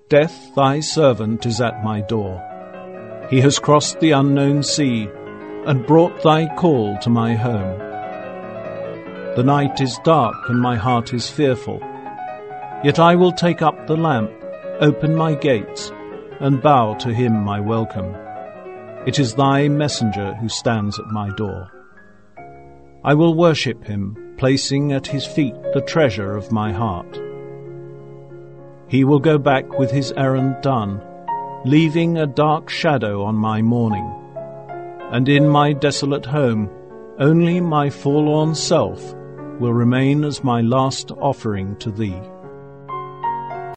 Death, thy servant, is at my door. He has crossed the unknown sea, and brought thy call to my home. The night is dark, and my heart is fearful. Yet I will take up the lamp, open my gates, and bow to him my welcome. It is thy messenger who stands at my door. I will worship him, placing at his feet the treasure of my heart. He will go back with his errand done, leaving a dark shadow on my mourning. And in my desolate home, only my forlorn self will remain as my last offering to thee.